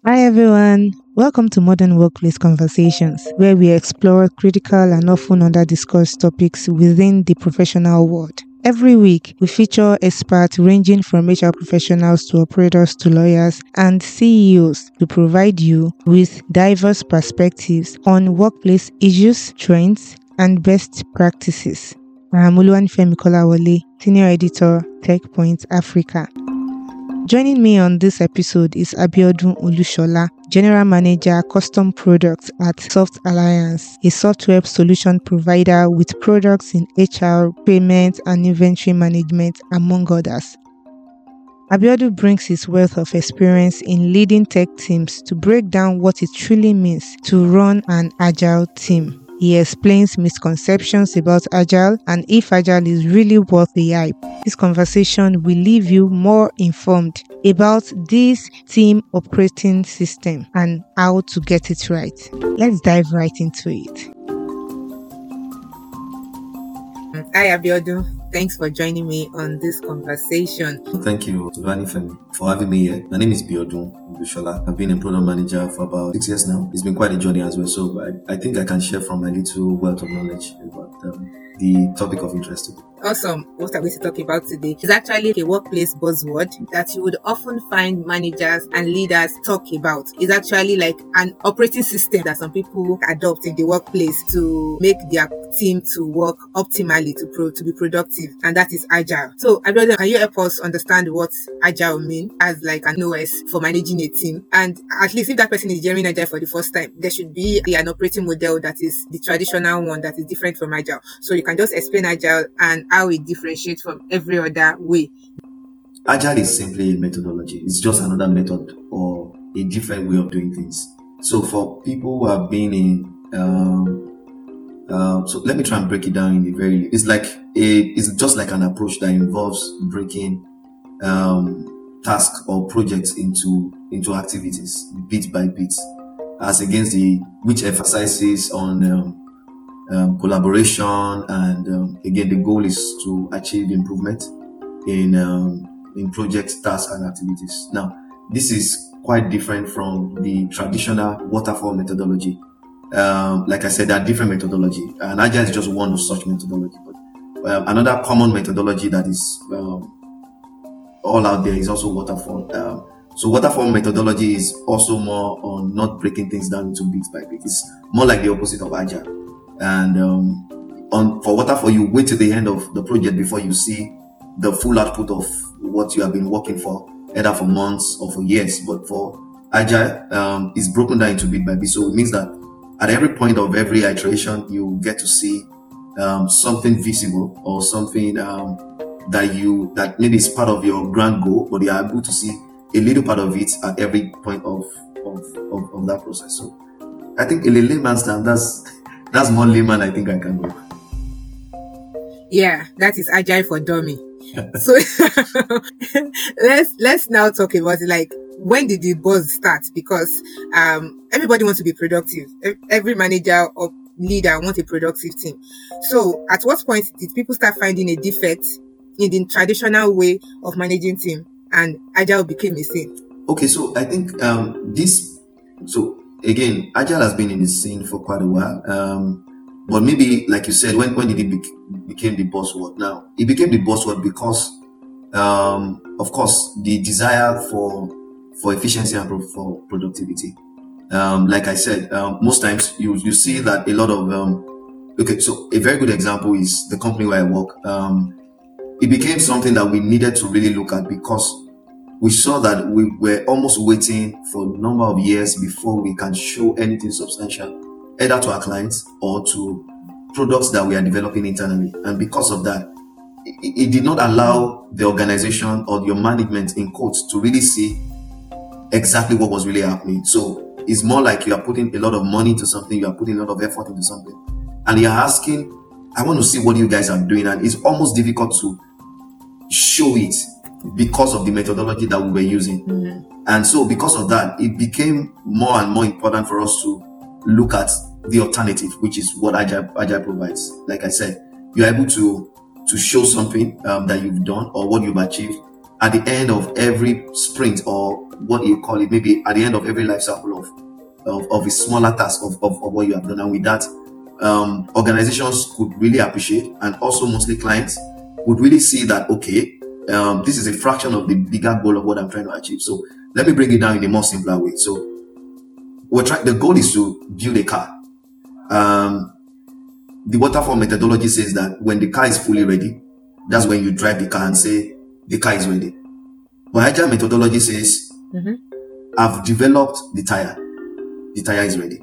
Hi everyone, welcome to Modern Workplace Conversations, where we explore critical and often under-discussed topics within the professional world. Every week, we feature experts ranging from HR professionals to operators to lawyers and CEOs to provide you with diverse perspectives on workplace issues, trends, and best practices. I'm Oluwanifemi Kolawole, Senior Editor, TechPoint Africa. Joining me on this episode is Abiodun Olushola, General Manager, Custom Products at Soft Alliance, a software solution provider with products in HR, payment, and inventory management, among others. Abiodun brings his wealth of experience in leading tech teams to break down what it truly means to run an agile team. He explains misconceptions about Agile and if Agile is really worth the hype. This conversation will leave you more informed about this team operating system and how to get it right. Let's dive right into it. Hi Abiodun. Thanks for joining me on this conversation. Thank you, Oluwanifemi, for having me here. My name is Abiodun Olushola. I've been a product manager for about 6 years now. It's been quite a journey as well, so I think I can share from my little wealth of knowledge about the topic of interest. Awesome. What are we to talk about today? It's actually a workplace buzzword that you would often find managers and leaders talk about. It's actually like an operating system that some people adopt in the workplace to make their team to work optimally, to be productive, and that is Agile. So, Abiodun, can you help us understand what Agile means as like an OS for managing a team? And at least if that person is hearing Agile for the first time, there should be an operating model that is the traditional one that is different from Agile. So you can just explain Agile and how it differentiates from every other way. Agile is simply a methodology. It's just another method or a different way of doing things. So for people who have been in, so let me try and break it down in a very, it's just like an approach that involves breaking tasks or projects into activities bit by bit, as against which emphasizes on collaboration, and again the goal is to achieve improvement in project tasks and activities. Now, this is quite different from the traditional waterfall methodology. Like I said, there are different methodology, and Agile is just one of such methodology. But another common methodology that is all out there is also waterfall. So waterfall methodology is also more on not breaking things down into bit by bit. It's more like the opposite of Agile. And for waterfall, you wait till the end of the project before you see the full output of what you have been working for, either for months or for years. But for Agile, it's broken down into bit by bit. So it means that at every point of every iteration, you get to see something visible or something that maybe is part of your grand goal, but you are able to see a little part of it at every point of that process. So I think in a layman's term, that's more layman I think I can go. Yeah, that is Agile for dummy. So let's now talk about it. Like, when did the buzz start? Because everybody wants to be productive. Every manager or leader wants a productive team. So at what point did people start finding a defect in the traditional way of managing team, and Agile became a thing? Okay, so I think again, Agile has been in the scene for quite a while. But maybe, like you said, when did it became the buzzword? Now, it became the buzzword because, of course, the desire for efficiency and for productivity. Like I said, most times you see that a lot of okay. So a very good example is the company where I work. It became something that we needed to really look at because we saw that we were almost waiting for a number of years before we can show anything substantial, either to our clients or to products that we are developing internally. And because of that, it did not allow the organization or your management, in quotes, to really see exactly what was really happening. So it's more like you are putting a lot of money into something, you are putting a lot of effort into something, and you're asking, I want to see what you guys are doing. And it's almost difficult to show it because of the methodology that we were using. Mm-hmm. And so because of that, it became more and more important for us to look at the alternative, which is what Agile provides. Like I said, you're able to show something that you've done or what you've achieved at the end of every sprint or what you call it, maybe at the end of every life cycle of a smaller task of what you have done. And with that, organizations could really appreciate, and also mostly clients would really see that, okay, this is a fraction of the bigger goal of what I'm trying to achieve. So let me bring it down in a more simpler way. So the goal is to build a car. The waterfall methodology says that when the car is fully ready, that's when you drive the car and say the car is ready. But Agile methodology says, I've developed the tire. The tire is ready.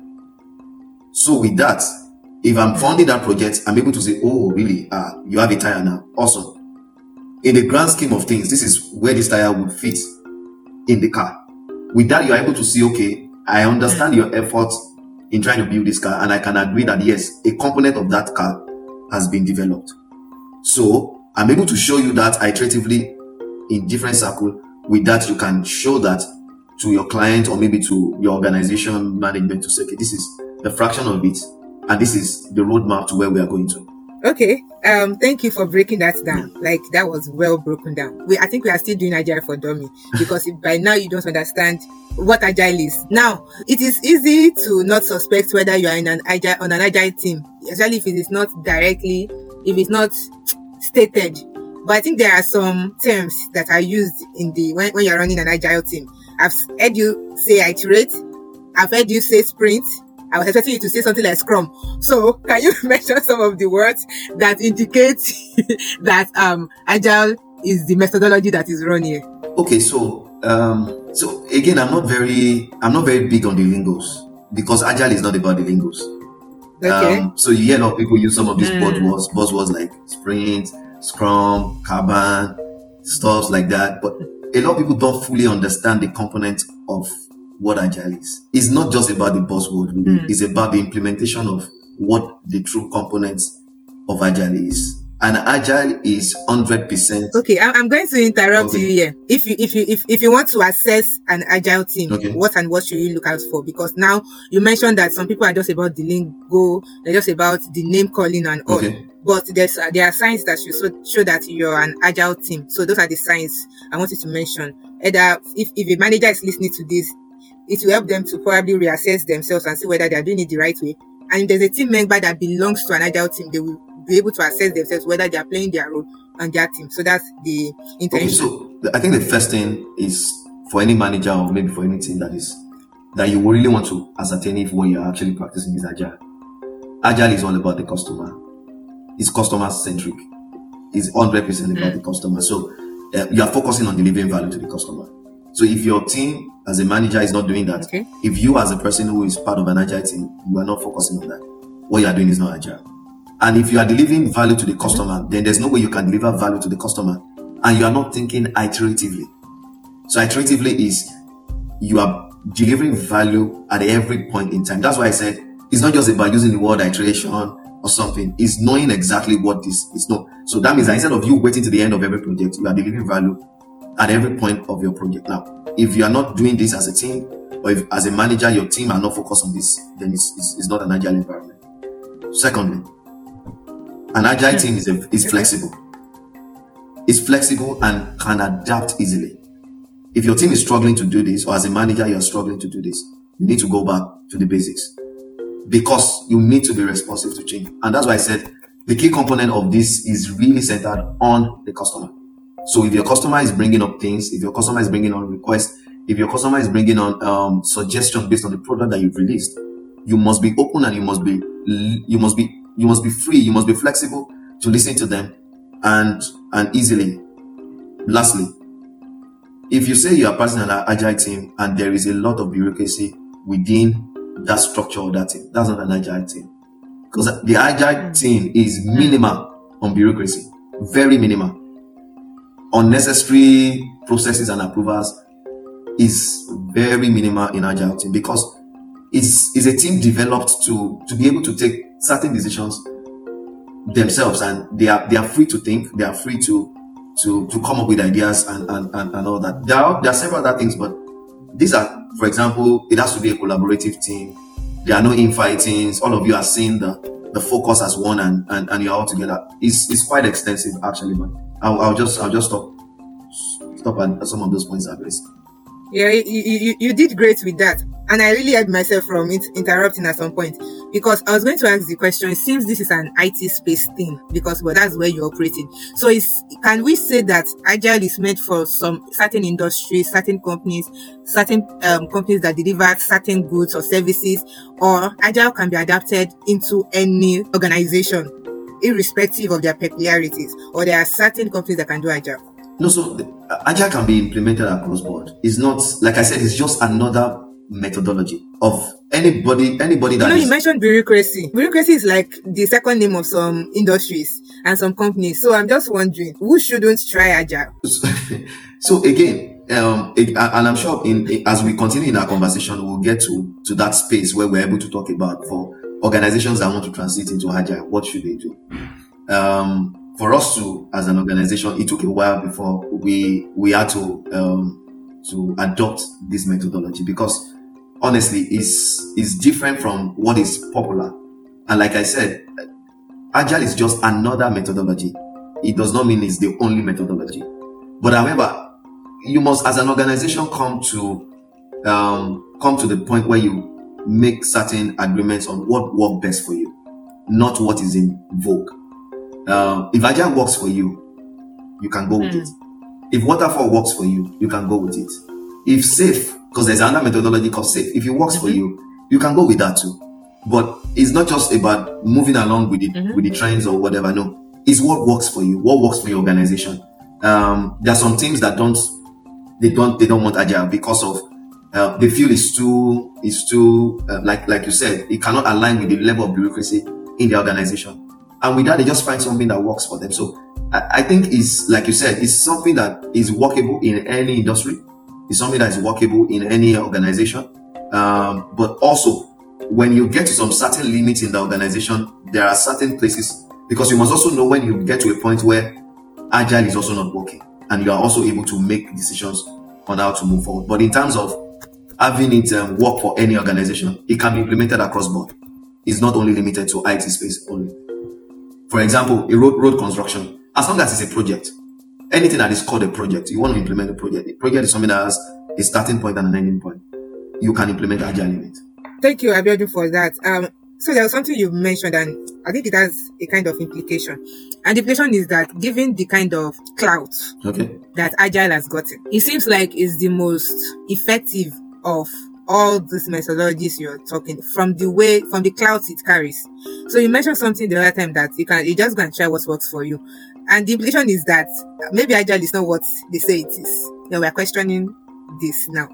So with that, if I'm funding that project, I'm able to say, oh, really? You have a tire now. Awesome. In the grand scheme of things, this is where this tire would fit in the car. With that, you're able to see, okay, I understand your effort in trying to build this car, and I can agree that yes, a component of that car has been developed. So I'm able to show you that iteratively in different circles. With that, you can show that to your client or maybe to your organization management to say, okay, this is the fraction of it, and this is the roadmap to where we are going to. Okay. Thank you for breaking that down. Like, that was well broken down. I think we are still doing Agile for Dummy, because if by now you don't understand what Agile is. Now, it is easy to not suspect whether you are on an Agile team, especially if it is not directly, if it's not stated. But I think there are some terms that are used when you're running an Agile team. I've heard you say iterate. I've heard you say sprint. I was expecting you to say something like Scrum. So can you mention some of the words that indicate that Agile is the methodology that is run here? Okay, so again, I'm not very big on the lingos, because Agile is not about the lingos. Okay. So you hear a lot of people use some of these buzzwords like sprint, Scrum, Kanban, stuff like that. But a lot of people don't fully understand the component of what Agile is. It's not just about the buzzword, really. It's about the implementation of what the true components of Agile is. And Agile is 100%. Okay, I'm going to interrupt you here. If you want to assess an Agile team, what should you look out for? Because now you mentioned that some people are just about the lingo, they're just about the name calling and all. But there are signs that show that you're an Agile team. So those are the signs I wanted to mention. Either if a manager is listening to this, it will help them to probably reassess themselves and see whether they are doing it the right way. And if there's a team member that belongs to an Agile team, they will be able to assess themselves whether they are playing their role on their team. So that's the intention. So I think the first thing is for any manager or maybe for any team that you really want to ascertain if what you're actually practicing is Agile. Agile is all about the customer. It's customer centric. It's 100% about the customer. So you are focusing on delivering value to the customer. So if your team as a manager is not doing that, if you as a person who is part of an Agile team, you are not focusing on that, what you are doing is not Agile. And if you are delivering value to the customer, then there's no way you can deliver value to the customer and you are not thinking iteratively. So iteratively is you are delivering value at every point in time. That's why I said it's not just about using the word iteration or something. It's knowing exactly what this is. So that means that instead of you waiting to the end of every project, you are delivering value at every point of your project. Now, if you are not doing this as a team, or if as a manager your team are not focused on this, then it's not an Agile environment. Secondly, an Agile team is flexible. It's flexible and can adapt easily. If your team is struggling to do this, or as a manager you're struggling to do this, you need to go back to the basics, because you need to be responsive to change. And that's why I said the key component of this is really centered on the customer. So if your customer is bringing up things, if your customer is bringing on requests, if your customer is bringing on suggestions based on the product that you've released, you must be open and you must be free, you must be flexible to listen to them and easily. Lastly, if you say you are part of an Agile team and there is a lot of bureaucracy within that structure of that team, that's not an Agile team. Because the Agile team is minimal on bureaucracy, very minimal. Unnecessary processes and approvals is very minimal in Agile team, because it's a team developed to be able to take certain decisions themselves, and they are free to think, they are free to come up with ideas and all that. There are several other things, but these are, for example, it has to be a collaborative team. There are no infightings. All of you are seeing the focus as one, and you're all together. It's quite extensive actually, but I'll just stop at some of those points I've raised. Yeah, you did great with that. And I really had myself from interrupting at some point, because I was going to ask the question. It seems this is an IT space thing, because that's where you're operating. So can we say that Agile is meant for some certain industries, certain companies, companies that deliver certain goods or services, or Agile can be adapted into any organization, irrespective of their peculiarities, or there are certain companies that can do Agile? No, so Agile can be implemented across board. It's not, like I said, it's just another methodology of anybody that you mentioned bureaucracy. Bureaucracy is like the second name of some industries and some companies. So I'm just wondering, who shouldn't try Agile? So again, and I'm sure as we continue in our conversation, we'll get to that space where we're able to talk about, for organizations that want to transit into Agile, what should they do? For us to, as an organization, it took a while before we had to adopt this methodology, because honestly, it's different from what is popular. And like I said, Agile is just another methodology. It does not mean it's the only methodology. But however, you must, as an organization, come to the point where you make certain agreements on what works best for you, not what is in vogue. If Agile works for you, you can go with it. If Waterfall works for you, you can go with it. If SAFe, because there's another methodology called SAFe, if it works for you, you can go with that too. But it's not just about moving along with the trends or whatever. No, it's what works for you, what works for your organization. There are some teams that don't want Agile because of they feel it's too like you said, it cannot align with the level of bureaucracy in the organization. And with that, they just find something that works for them. So I think it's, like you said, it's something that is workable in any industry. It's something that is workable in any organization. But also, when you get to some certain limits in the organization, there are certain places, because you must also know when you get to a point where Agile is also not working, and you are also able to make decisions on how to move forward. But in terms of having it work for any organization, it can be implemented across board. It's not only limited to IT space only. For example, a road construction, as long as it's a project, anything that is called a project, you want to implement a project. A project is something that has a starting point and an ending point. You can implement Agile in it. Thank you, Abiodun, for that. So there was something you mentioned, and I think it has a kind of implication. And the implication is that, given the kind of clout that Agile has gotten, it seems like it's the most effective of all these methodologies you're talking, from the clout it carries. So you mentioned something the other time that you just go and try what works for you. And the implication is that maybe Agile is not what they say it is. We're questioning this now.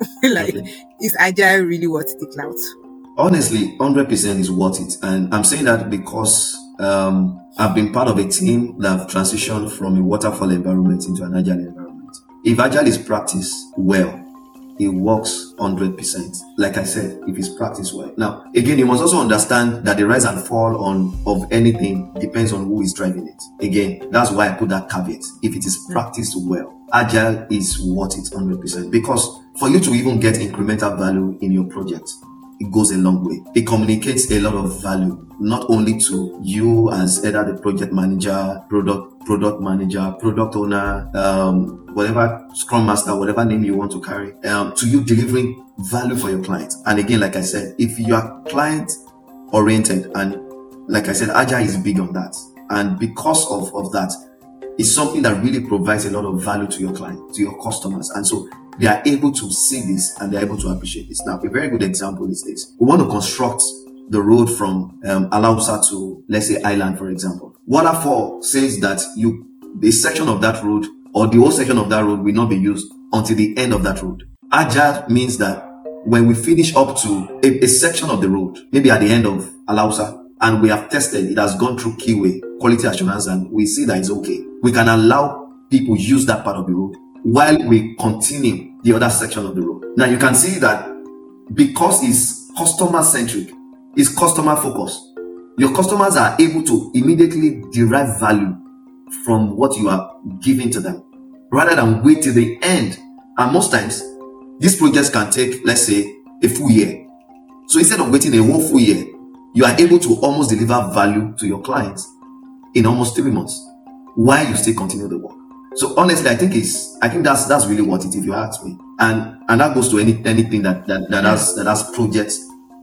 Is Agile really worth the clout? Honestly, 100% is worth it. And I'm saying that because I've been part of a team that have transitioned from a waterfall environment into an Agile environment. If Agile is practiced well, it works 100%. Like I said, if it's practiced well. Now, again, you must also understand that the rise and fall of anything depends on who is driving it. Again, that's why I put that caveat. If it is practiced well, Agile is worth it 100%. Because for you to even get incremental value in your project, it goes a long way. It communicates a lot of value, not only to you as either the project manager, product manager, product owner, whatever, scrum master, whatever name you want to carry, to you delivering value for your client. And again, like I said, if you are client oriented, and like I said, Agile is big on that. And because of that, it's something that really provides a lot of value to your client, to your customers. And so they are able to see this and they're able to appreciate this. Now, a very good example is this. We want to construct the road from Alausa to, let's say, Island, for example. Waterfall says that the section of that road, or the whole section of that road, will not be used until the end of that road. Agile means that when we finish up to a section of the road, maybe at the end of Alausa, and we have tested, it has gone through Keyway, quality assurance, and we see that it's okay, we can allow people use that part of the road while we continue the other section of the road. Now you can see that because it's customer centric, it's customer focused, your customers are able to immediately derive value from what you are giving to them, rather than wait till the end. And most times, these projects can take, let's say, a full year. So instead of waiting a whole full year, you are able to almost deliver value to your clients in almost 3 months, while you still continue the work. So honestly, I think that's really what it is, if you ask me. And that goes to anything that has project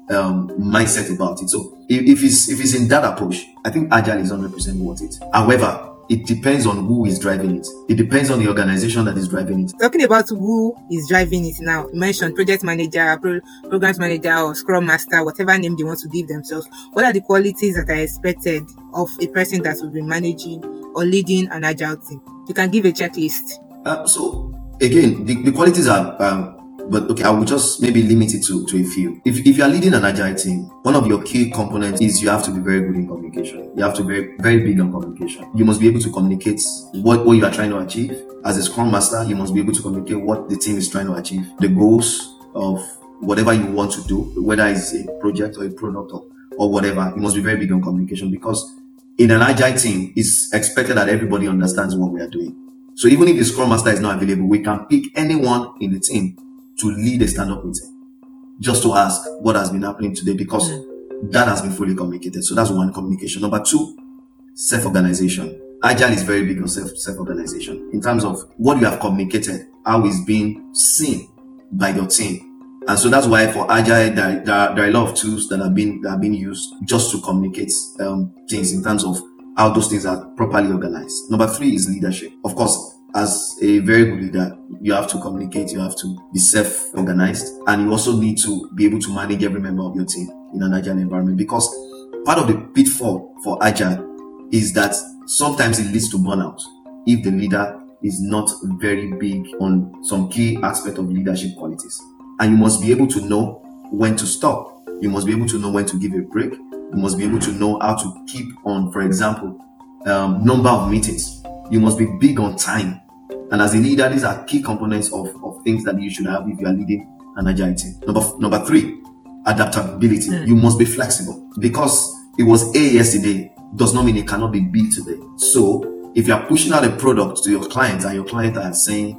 mindset about it. So if it's in that approach, I think Agile is 100% worth it. However, it depends on who is driving it. It depends on the organization that is driving it. Talking about who is driving it now, you mentioned project manager, programs manager, or scrum master, whatever name they want to give themselves. What are the qualities that are expected of a person that will be managing or leading an Agile team? You can give a checklist. So again, the qualities are, but okay, I will just maybe limit it to a few. If you are leading an Agile team, one of your key components is you have to be very good in communication. You have to be very, very big on communication. You must be able to communicate what you are trying to achieve. As a Scrum Master, you must be able to communicate what the team is trying to achieve, the goals of whatever you want to do, whether it's a project or a product or whatever. You must be very big on communication, because in an Agile team, it's expected that everybody understands what we are doing. So even if the Scrum Master is not available, we can pick anyone in the team to lead a stand-up meeting, just to ask what has been happening today, because that has been fully communicated. So that's one, communication. Number two, self-organization. Agile is very big on self-organization in terms of what you have communicated, how it's being seen by your team. And so that's why for Agile, there are a lot of tools that are being used just to communicate things in terms of how those things are properly organized. Number three is leadership. Of course, as a very good leader, you have to communicate, you have to be self-organized, and you also need to be able to manage every member of your team in an Agile environment, because part of the pitfall for Agile is that sometimes it leads to burnout if the leader is not very big on some key aspect of leadership qualities. And you must be able to know when to stop. You must be able to know when to give a break. You must be able to know how to keep on, for example, number of meetings. You must be big on time. And as a leader, these are key components of things that you should have if you are leading an Agile team. Number three, adaptability. You must be flexible, because it was A yesterday does not mean it cannot be B today. So if you are pushing out a product to your client and your client are saying,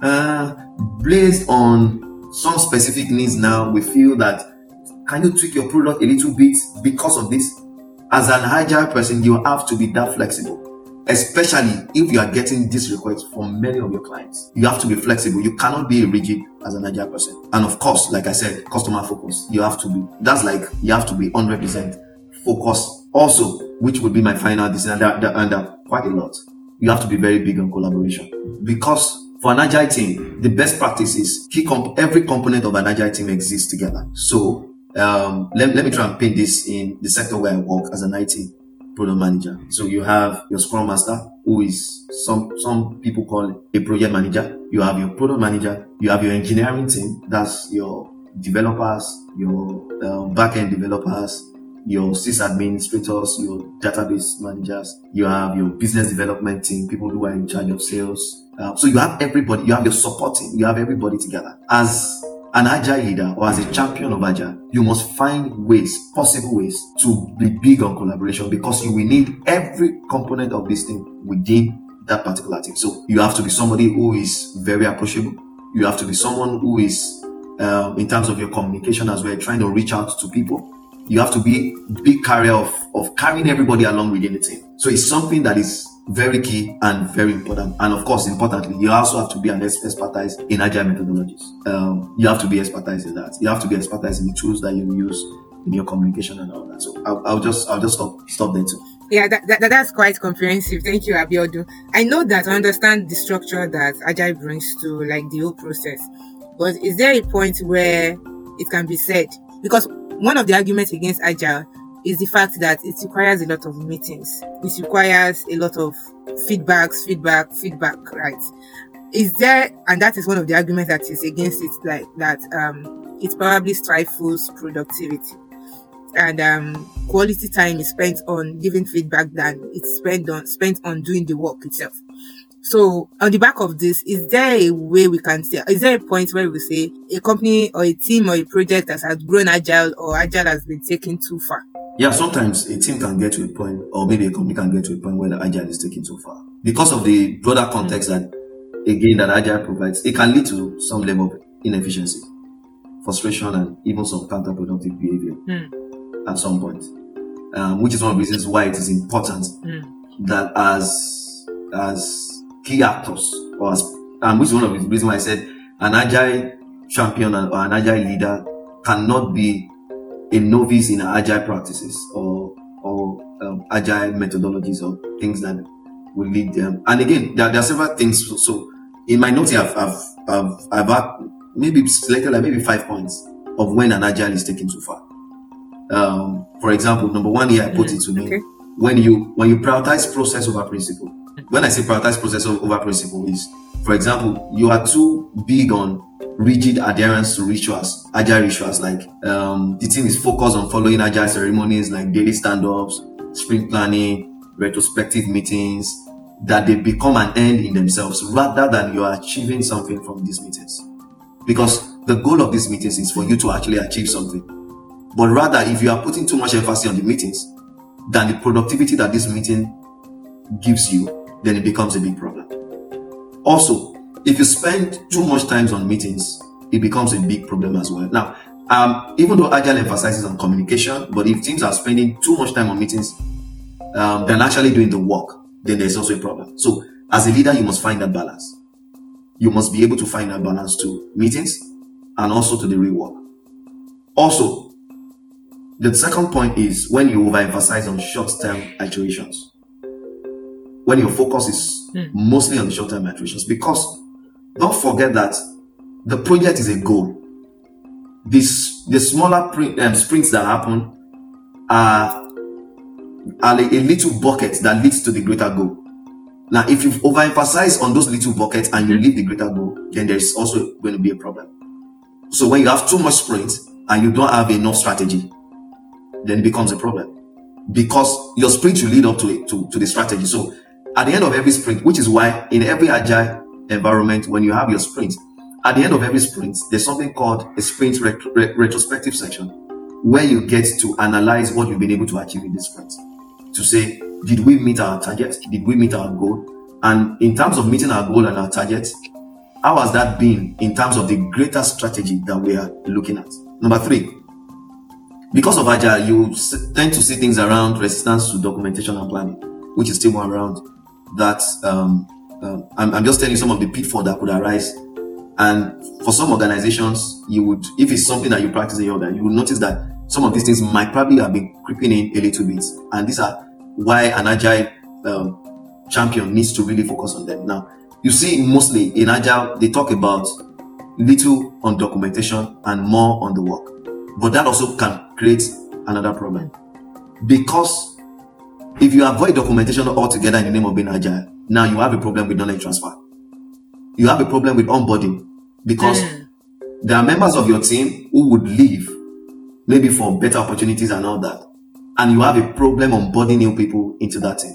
based on some specific needs now, we feel that, can you tweak your product a little bit because of this? As an Agile person, you have to be that flexible, especially if you are getting this request from many of your clients. You have to be flexible. You cannot be rigid as an Agile person. And of course, like I said, customer focus. You have to be 100% focused also, which would be my final decision. And quite a lot. You have to be very big on collaboration, because for an Agile team, the best practice is every component of an Agile team exists together. So let me try and paint this in the sector where I work as an IT product manager. So you have your Scrum Master, who is some people call a project manager. You have your product manager. You have your engineering team. That's your developers, your back-end developers, your sys administrators, your database managers. You have your business development team, people who are in charge of sales. So you have everybody. You have your support team. You have everybody together. As an Agile leader or as a champion of Agile, you must find possible ways to be big on collaboration, because you will need every component of this thing within that particular team. So you have to be somebody who is very approachable. You have to be someone who is, in terms of your communication as well, trying to reach out to people. You have to be a big carrier of carrying everybody along within the team. So it's something that is very key and very important. And of course, importantly, you also have to be an expertise in Agile methodologies. You have to be expertise in that. You have to be expertise in the tools that you use in your communication and all that. So I'll just stop there too. Yeah, that's quite comprehensive. Thank you, Abiodun. I know that I understand the structure that Agile brings to like the whole process. But is there a point where it can be said? Because one of the arguments against Agile is the fact that it requires a lot of meetings. It requires a lot of feedback, right? Is there, and that is one of the arguments that is against it, like that it probably stifles productivity. And quality time is spent on giving feedback than it's spent on doing the work itself. So on the back of this, is there a way we can say, is there a point where we say a company or a team or a project that has grown Agile or Agile has been taken too far? Yeah, sometimes a team can get to a point, or maybe a company can get to a point where the Agile is taken too far. Because of the broader context that Agile provides, it can lead to some level of inefficiency, frustration, and even some counterproductive behavior at some point. Which is one of the reasons why it is important that as key actors, which is one of the reasons why I said an agile champion or an agile leader cannot be a novice in agile practices or agile methodologies or things that will lead them. And again, there are several things. So in my notes, I've maybe selected like maybe 5 points of when an agile is taken too far. For example, number one here, I put it to me, when you prioritize process over principle. When I say prioritize process over principle is, for example, you are too big on rigid adherence to rituals, agile rituals, like the team is focused on following agile ceremonies like daily stand-ups, sprint planning, retrospective meetings, that they become an end in themselves rather than you are achieving something from these meetings. Because the goal of these meetings is for you to actually achieve something. But rather, if you are putting too much emphasis on the meetings than the productivity that this meeting gives you, then it becomes a big problem. Also, if you spend too much time on meetings, it becomes a big problem as well. Now, even though Agile emphasizes on communication, but if teams are spending too much time on meetings than actually doing the work, then there's also a problem. So, as a leader, you must find that balance. You must be able to find that balance to meetings and also to the real work. Also, the second point is when you overemphasize on short-term iterations. When your focus is mostly on the short-term iterations, because don't forget that the project is a goal. The smaller sprints that happen are a little bucket that leads to the greater goal. Now, if you overemphasize on those little buckets and you leave the greater goal, then there's also going to be a problem. So when you have too much sprints and you don't have enough strategy, then it becomes a problem, because your sprint will lead up to the strategy. So at the end of every sprint, which is why in every agile environment, when you have your sprint, at the end of every sprint, there's something called a sprint retrospective section, where you get to analyze what you've been able to achieve in this sprint, to say, did we meet our target? Did we meet our goal? And in terms of meeting our goal and our target, how has that been in terms of the greater strategy that we are looking at? Number 3, because of Agile, you tend to see things around resistance to documentation and planning, which is still more around that. I'm just telling you some of the pitfalls that could arise. And for some organizations, you would, if it's something that you practice in your order, you will notice that some of these things might probably have been creeping in a little bit. And these are why an Agile champion needs to really focus on them. Now, you see mostly in Agile, they talk about little on documentation and more on the work. But that also can create another problem. Because if you avoid documentation altogether in the name of being Agile, now you have a problem with knowledge transfer. You have a problem with onboarding, because there are members of your team who would leave maybe for better opportunities and all that. And you have a problem onboarding new people into that team.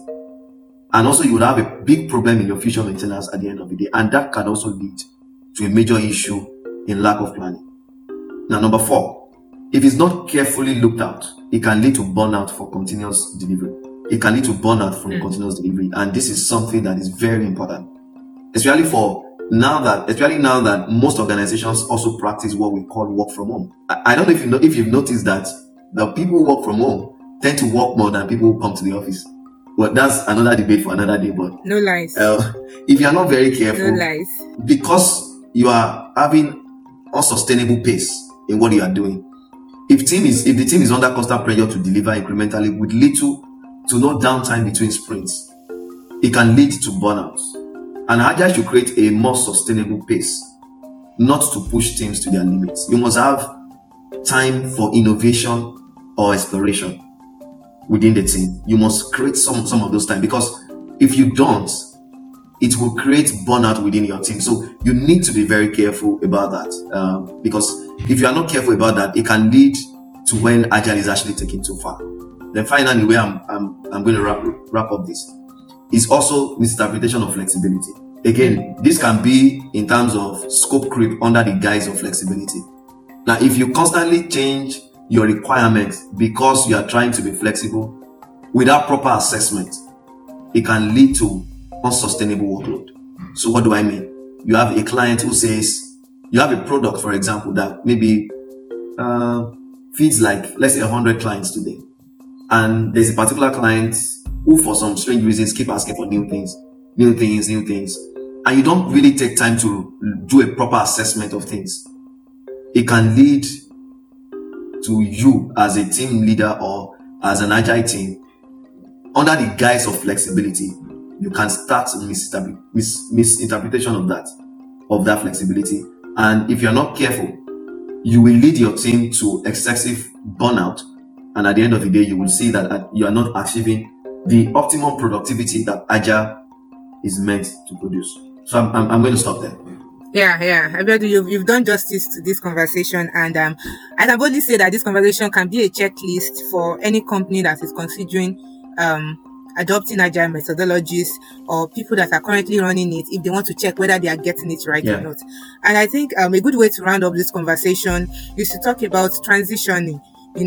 And also you would have a big problem in your future maintenance at the end of the day. And that can also lead to a major issue in lack of planning. Now, number 4, if it's not carefully looked at, it can lead to burnout for continuous delivery. It can lead to burnout from continuous delivery. And this is something that is very important. Especially now that most organizations also practice what we call work from home. I don't know if you've noticed that the people who work from home tend to work more than people who come to the office. Well, that's another debate for another day, but no lies. If you are not very careful, no lies, because you are having unsustainable pace in what you are doing. If the team is under constant pressure to deliver incrementally with little to no downtime between sprints, it can lead to burnout. And Agile should create a more sustainable pace, not to push teams to their limits. You must have time for innovation or exploration within the team. You must create some of those time, because if you don't, it will create burnout within your team. So you need to be very careful about that, because if you are not careful about that, it can lead to when Agile is actually taken too far. Then finally, where I'm going to wrap up this, is also misinterpretation of flexibility. Again, this can be in terms of scope creep under the guise of flexibility. Now, if you constantly change your requirements because you are trying to be flexible without proper assessment, it can lead to unsustainable workload. So what do I mean? You have a client who says, you have a product, for example, that maybe feeds like, let's say 100 clients today. And there's a particular client who, for some strange reasons, keep asking for new things. new things, and you don't really take time to do a proper assessment of things, it can lead to you as a team leader or as an agile team, under the guise of flexibility, you can start misinterpretation of that flexibility. And if you're not careful, you will lead your team to excessive burnout. And at the end of the day, you will see that you are not achieving the optimum productivity that agile is meant to produce. So I'm going to stop there. Yeah. Abiodun, you've done justice to this conversation, and I can boldly say that this conversation can be a checklist for any company that is considering adopting agile methodologies, or people that are currently running it, if they want to check whether they are getting it right or not. And I think a good way to round up this conversation is to talk about transitioning.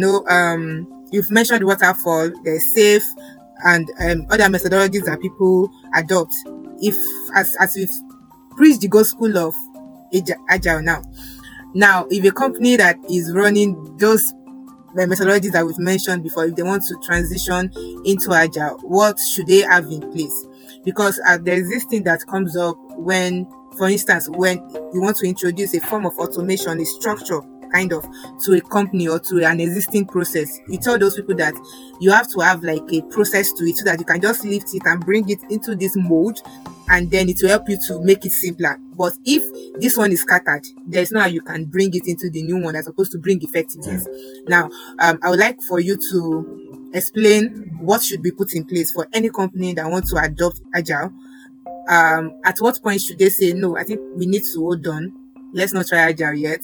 You've mentioned waterfall, there's SAFe, and other methodologies that people adopt. If as we've preached the gospel of agile now, if a company that is running those methodologies that we've mentioned before, if they want to transition into agile, what should they have in place? Because there's this thing that comes up when, for instance, when you want to introduce a form of automation, a structure kind of, to a company or to an existing process. You tell those people that you have to have like a process to it, so that you can just lift it and bring it into this mode, and then it will help you to make it simpler. But if this one is scattered, there's no how you can bring it into the new one as opposed to bring effectiveness. Now, I would like for you to explain what should be put in place for any company that wants to adopt agile. At what point should they say, no, I think we need to hold on, let's not try agile yet,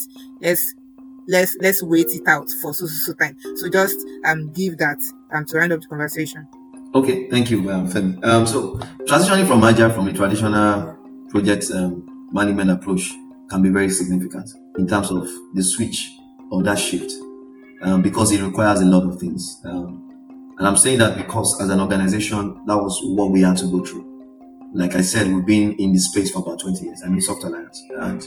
let's wait it out for so time. So just give that to round up the conversation. Okay, thank you, Femi. So transitioning from agile, from a traditional project management approach, can be very significant in terms of the switch or that shift, because it requires a lot of things. And I'm saying that because as an organization, that was what we had to go through. Like I said, we've been in this space for about 20 years. I'm in Soft Alliance, and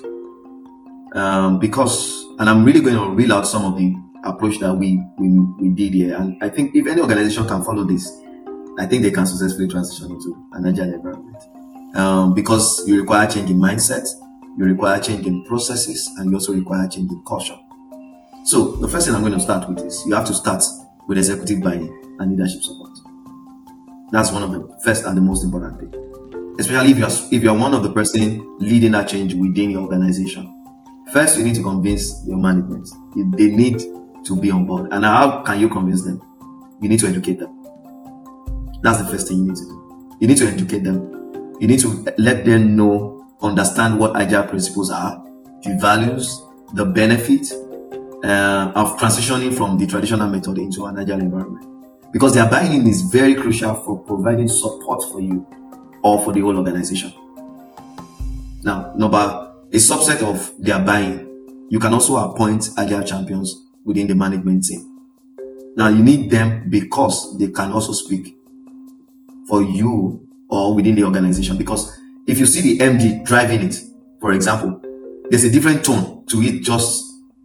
I'm really going to reel out some of the approach that we did here. And I think if any organization can follow this, I think they can successfully transition into an agile environment. Because you require change in mindset, you require change in processes, and you also require change in culture. So the first thing I'm going to start with is you have to start with executive buy-in and leadership support. That's one of the first and the most important thing. Especially if you're one of the person leading that change within your organization. First, you need to convince your management. They need to be on board. And how can you convince them? You need to educate them. That's the first thing you need to do. You need to educate them. You need to let them know, understand what agile principles are, the values, the benefit of transitioning from the traditional method into an agile environment. Because their buy-in is very crucial for providing support for you or for the whole organization. Now, a subset of their buy-in, you can also appoint agile champions within the management team. Now, you need them because they can also speak for you or within the organization. Because if you see the MD driving it, for example, there's a different tone to it, just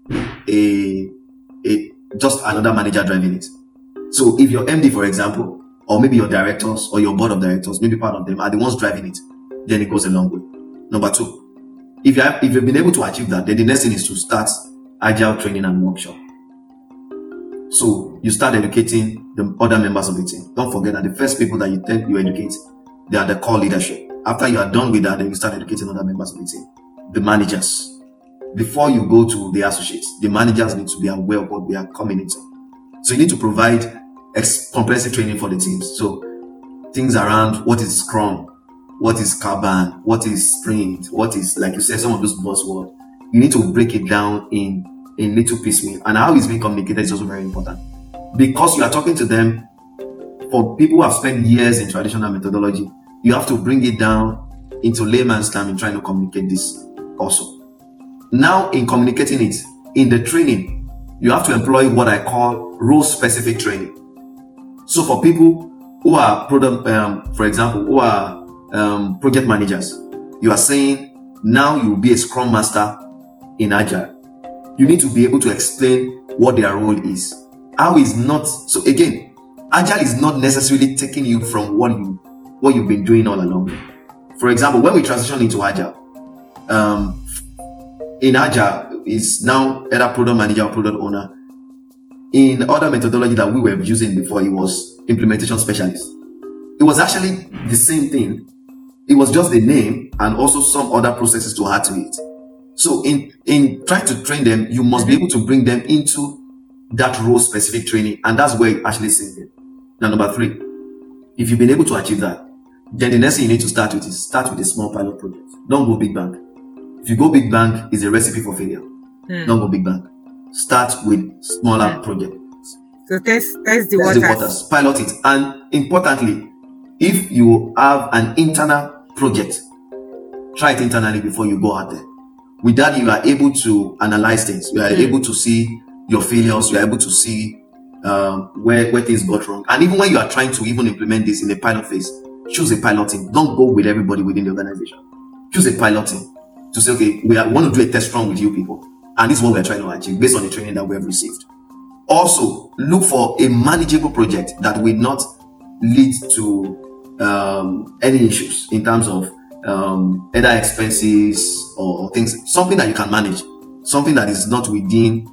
another manager driving it. So if your MD, for example, or maybe your directors or your board of directors, maybe part of them are the ones driving it, then it goes a long way. Number two, if you've been able to achieve that, then the next thing is to start agile training and workshop. So you start educating the other members of the team. Don't forget that the first people that you educate, they are the core leadership. After you are done with that, then you start educating other members of the team, the managers. Before you go to the associates, the managers need to be aware of what they are coming into. So you need to provide comprehensive training for the teams. So things around what is Scrum, what is Kanban, what is Sprint, what is, like you said, some of those buzzwords. You need to break it down in little piecemeal. And how it's being communicated is also very important. Because you are talking to them, for people who have spent years in traditional methodology, you have to bring it down into layman's term in trying to communicate this also. Now, in communicating it, in the training, you have to employ what I call role-specific training. So for people who are for example, who are project managers, you are saying now you will be a Scrum Master in Agile. You need to be able to explain what their role is. So again, Agile is not necessarily taking you from what you've been doing all along. For example, when we transition into Agile, in Agile is now either product manager or product owner. In other methodology that we were using before, it was implementation specialist. It was actually the same thing. It was just the name and also some other processes to add to it. So in trying to train them, you must be able to bring them into that role specific training, and that's where it actually sinks in. Now, number 3, if you've been able to achieve that, then the next thing you need to start with is start with a small pilot project. Don't go big bang. If you go big bang, it's a recipe for failure. Don't go big bang. Start with smaller projects. So test the waters. Pilot it. And importantly, if you have an internal project, try it internally before you go out there. With that, you are able to analyze things. You are able to see your failures. You are able to see where things got wrong. And even when you are trying to even implement this in a pilot phase, choose a pilot team. Don't go with everybody within the organization. Choose a pilot team to say, okay, we want to do a test run with you people. And this is what we're trying to achieve based on the training that we have received. Also, look for a manageable project that will not lead to any issues in terms of either expenses or things. Something that you can manage. Something that is not within,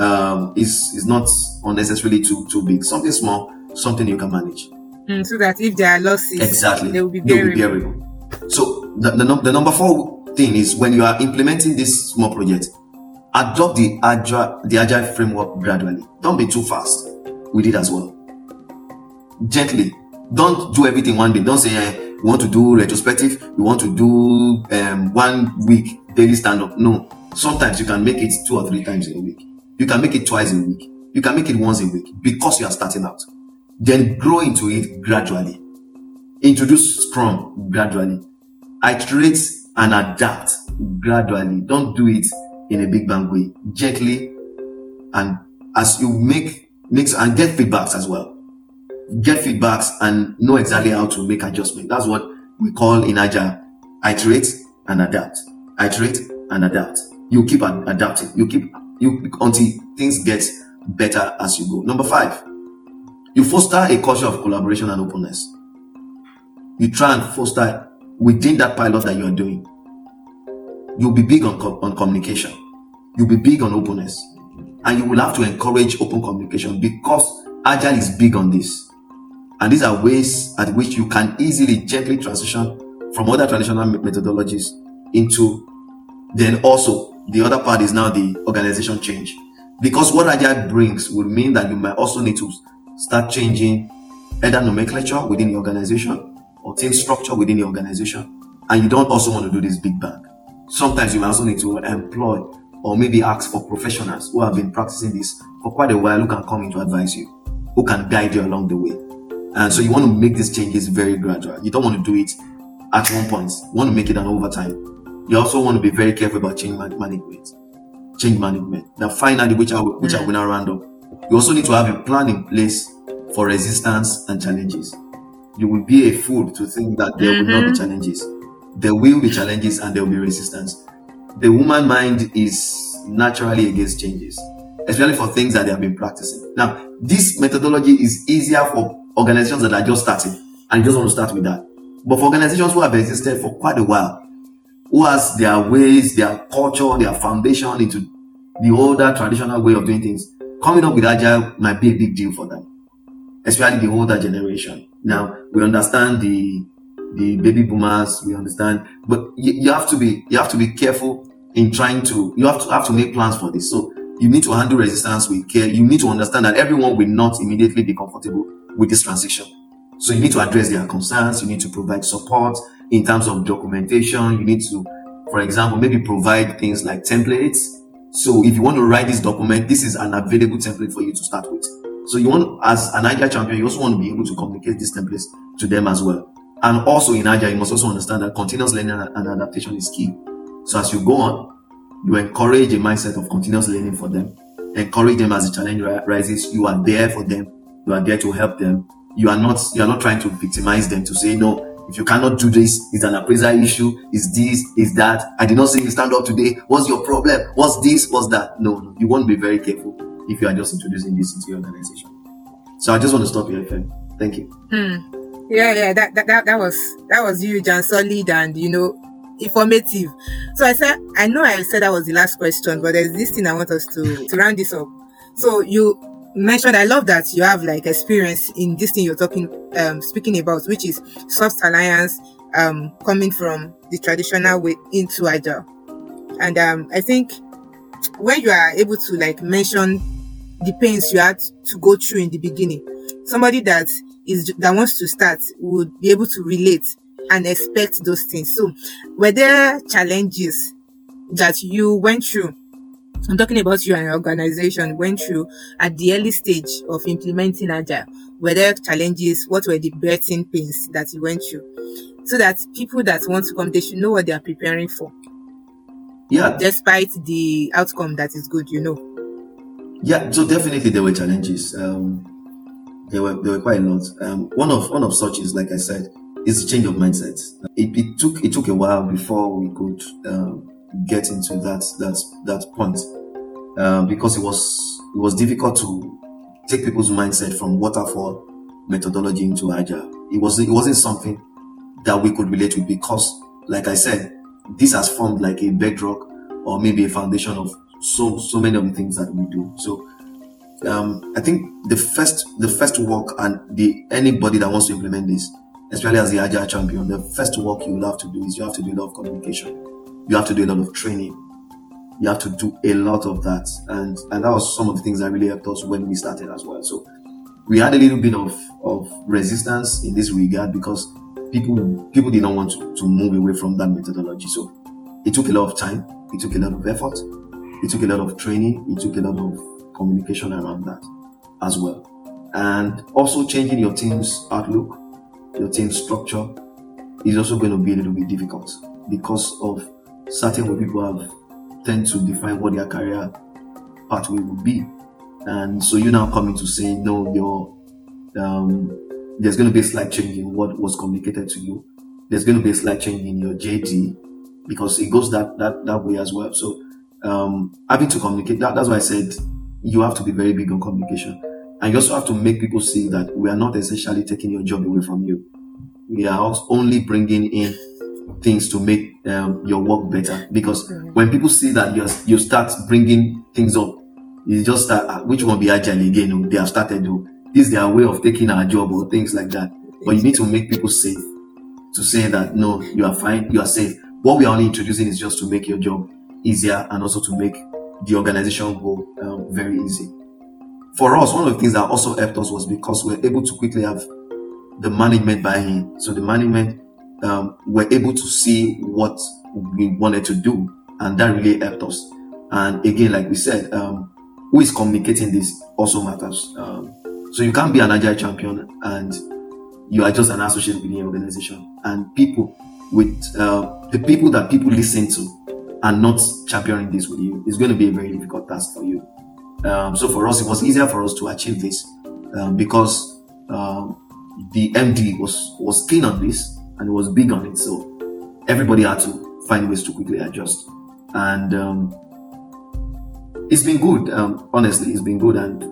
is not unnecessarily too big. Something small, something you can manage. So that if there are losses, exactly, they will be bearable. So the number 4 thing is, when you are implementing this small project, adopt the agile framework gradually. Don't be too fast with it as well. Gently. Don't do everything one day. Don't say, we want to do retrospective, we want to do 1 week daily stand-up. No. Sometimes you can make it 2 or 3 times in a week. You can make it twice a week. You can make it once a week because you are starting out. Then grow into it gradually. Introduce Scrum gradually. Iterate and adapt gradually. Don't do it in a big bang way. Gently, and as you make and get feedbacks as well. Get feedbacks and know exactly how to make adjustments. That's what we call in Agile, iterate and adapt. Iterate and adapt. You keep adapting. You until things get better as you go. Number 5, you foster a culture of collaboration and openness. You try and foster within that pilot that you are doing. You'll be big on communication. You'll be big on openness. And you will have to encourage open communication because Agile is big on this. And these are ways at which you can easily, gently transition from other traditional methodologies into, then also the other part is now the organization change. Because what Agile brings will mean that you might also need to start changing either nomenclature within the organization or team structure within the organization. And you don't also want to do this big bang. Sometimes you might also need to employ or maybe ask for professionals who have been practicing this for quite a while, who can come in to advise you, who can guide you along the way. And so you want to make these changes very gradual. You don't want to do it at one point. You want to make it an overtime. You also want to be very careful about change management. Now finally, which I will now round up, you also need to have a plan in place for resistance and challenges. You will be a fool to think that there will not be challenges. There will be challenges and there will be resistance. The human mind is naturally against changes, especially for things that they have been practicing. Now, this methodology is easier for organizations that are just starting and just want to start with that. But for organizations who have existed for quite a while, who has their ways, their culture, their foundation into the older traditional way of doing things, coming up with Agile might be a big deal for them, especially the older generation. Now, we understand the baby boomers, we understand, but you have to be careful in trying to, you have to make plans for this. So you need to handle resistance with care. You need to understand that everyone will not immediately be comfortable with this transition. So you need to address their concerns. You need to provide support in terms of documentation. You need to, for example, maybe provide things like templates. So if you want to write this document, this is an available template for you to start with. So you want, as an Agile champion, you also want to be able to communicate these templates to them as well. And also in Agile, you must also understand that continuous learning and adaptation is key. So as you go on, you encourage a mindset of continuous learning for them. Encourage them as the challenge rises. You are there for them. You are there to help them. You are not trying to victimize them to say, no, if you cannot do this, it's an appraisal issue, is this, is that. I did not see you stand up today. What's your problem? What's this? What's that? No, you want to be very careful if you are just introducing this into your organization. So I just want to stop here, Fem. Thank you. Yeah. That was huge and solid and informative. So I know I said that was the last question, but there's this thing I want us to round this up. So you mentioned, I love that you have like experience in this thing you're speaking about, which is soft alliance, coming from the traditional way into agile. And I think when you are able to like mention the pains you had to go through in the beginning, somebody that wants to start would be able to relate and expect those things. So were there challenges that you went through? I'm talking about you and your organization went through at the early stage of implementing Agile. Were there challenges? What were the birthing pains that you went through? So that people that want to come, they should know what they are preparing for. Yeah. Despite the outcome that is good, Yeah, so definitely there were challenges. There were quite a lot. One of such is, like I said, is the change of mindset. It took a while before we could get into that point, because it was difficult to take people's mindset from waterfall methodology into agile. It wasn't something that we could relate with, because, like I said, this has formed like a bedrock or maybe a foundation of so many of the things that we do. So I think the first work, and anybody that wants to implement this, especially as the agile champion, the first work you will have to do is you have to do a lot of communication. You have to do a lot of training. You have to do a lot of that, and that was some of the things that really helped us when we started as well. So we had a little bit of resistance in this regard, because people did not want to move away from that methodology. So it took a lot of time, it took a lot of effort, it took a lot of training, it took a lot of communication around that as well. And also changing your team's outlook, your team's structure is also going to be a little bit difficult, because of certain way people tend to define what their career pathway will be. And so you now coming to say, no, there's going to be a slight change in what was communicated to you. There's going to be a slight change in your JD, because it goes that way as well. So having to communicate, that's why I said you have to be very big on communication. And you also have to make people see that we are not essentially taking your job away from you. We are only bringing in things to make your work better. Because when people see that you start bringing things up, you just start, which one be agile again? They have started, this is their way of taking our job or things like that. But you need to make people safe, to say that, no, you are fine, you are safe. What we are only introducing is just to make your job easier, and also to make the organization go very easy. For us, one of the things that also helped us was because we were able to quickly have the management buy-in. So the management were able to see what we wanted to do, and that really helped us. And again, like we said, who is communicating this also matters. So you can't be an agile champion and you are just an associate within your organization, and people with the people that people listen to are not championing this with you. It's going to be a very difficult task for you. So for us, it was easier for us to achieve this because the MD was keen on this and was big on it. So everybody had to find ways to quickly adjust, and it's been good. Honestly, it's been good, and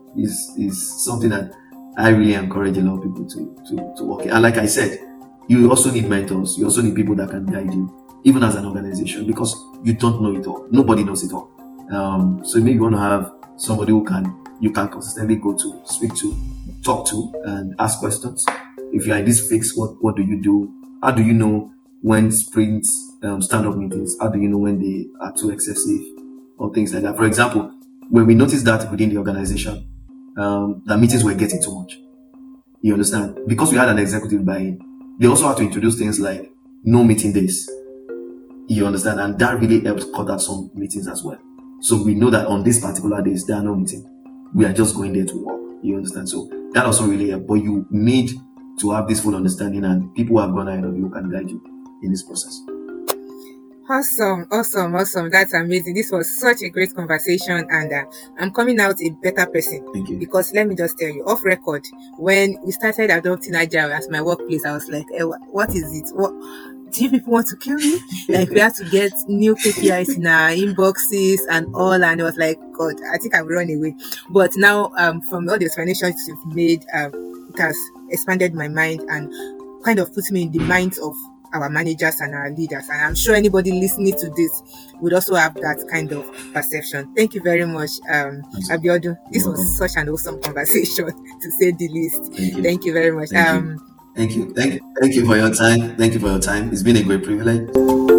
is something that I really encourage a lot of people to work in. And like I said, you also need mentors. You also need people that can guide you, even as an organization, because you don't know it all. Nobody knows it all. So maybe you want to have somebody you can consistently go to, speak to, talk to, and ask questions. If you're in this fix, what do you do? How do you know when sprints, stand-up meetings, how do you know when they are too excessive or things like that? For example, when we noticed that within the organization, the meetings were getting too much. You understand? Because we had an executive buy-in, they also had to introduce things like no meeting days. You understand? And that really helped cut out some meetings as well. So we know that on these particular days, there are no meetings. We are just going there to work. You understand? So that also really helped. But you need to have this full understanding, and people who have gone ahead of you can guide you in this process. Awesome. That's amazing. This was such a great conversation, and I'm coming out a better person. Thank you. Because let me just tell you, off record, when we started adopting Agile as my workplace, I was like, what is it? What do you people want to kill me? Like, we had to get new KPIs in our inboxes and all, and it was like, God, I think I've run away. But now, from all the explanations you've made, it has expanded my mind and kind of put me in the minds of our managers and our leaders. And I'm sure anybody listening to this would also have that kind of perception. Thank you very much, Abiodun. This was such an awesome conversation, to say the least. Thank you very much. Thank you for your time. Thank you for your time. It's been a great privilege.